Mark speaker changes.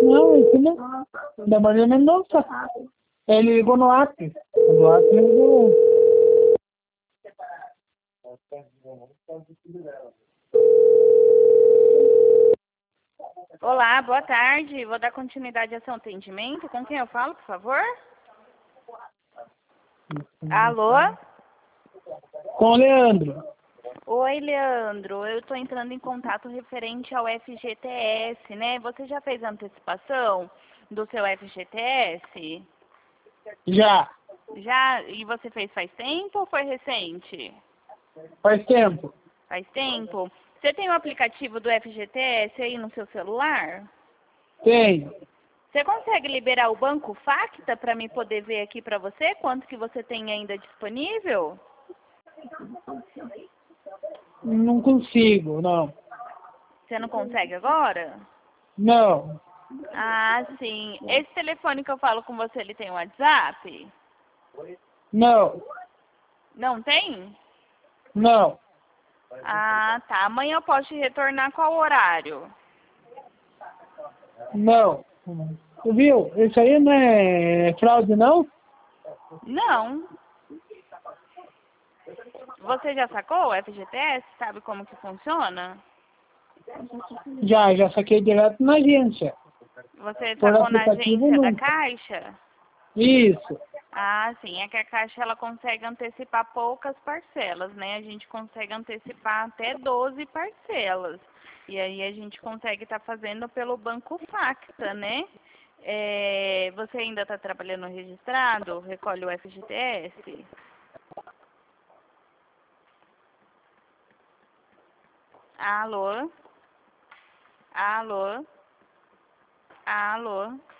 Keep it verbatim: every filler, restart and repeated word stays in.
Speaker 1: Não, isso não. Da Maria Mendonça. Ele ligou no WhatsApp. No WhatsApp ele ligou.
Speaker 2: Olá, boa tarde. Vou dar continuidade ao seu atendimento. Com quem eu falo, por favor? Alô?
Speaker 1: Com o Leandro.
Speaker 2: Oi, Leandro. Eu estou entrando em contato referente ao F G T S, né? Você já fez a antecipação do seu F G T S?
Speaker 1: Já.
Speaker 2: Já? E você fez faz tempo ou foi recente?
Speaker 1: Faz tempo.
Speaker 2: Faz tempo? Você tem o aplicativo do F G T S aí no seu celular?
Speaker 1: Tem.
Speaker 2: Você consegue liberar o Banco Facta para mim poder ver aqui para você quanto que você tem ainda disponível?
Speaker 1: Não consigo, não.
Speaker 2: Você não consegue agora?
Speaker 1: Não.
Speaker 2: Ah, sim. Esse telefone que eu falo com você, ele tem WhatsApp?
Speaker 1: Não.
Speaker 2: Não tem?
Speaker 1: Não.
Speaker 2: Ah, tá. Amanhã eu posso te retornar qual horário?
Speaker 1: Não. Viu? Isso aí não é fraude, não?
Speaker 2: Não. Você já sacou o F G T S? Sabe como que funciona?
Speaker 1: Já, já saquei direto na agência.
Speaker 2: Você
Speaker 1: Por
Speaker 2: sacou na
Speaker 1: aplicativo,
Speaker 2: agência da
Speaker 1: nunca.
Speaker 2: Caixa?
Speaker 1: Isso.
Speaker 2: Ah, sim. É que a Caixa ela consegue antecipar poucas parcelas, né? A gente consegue antecipar até doze parcelas. E aí a gente consegue estar fazendo pelo Banco Facta, né? É, você ainda está trabalhando registrado? Recolhe o F G T S? Alô? Alô? Alô?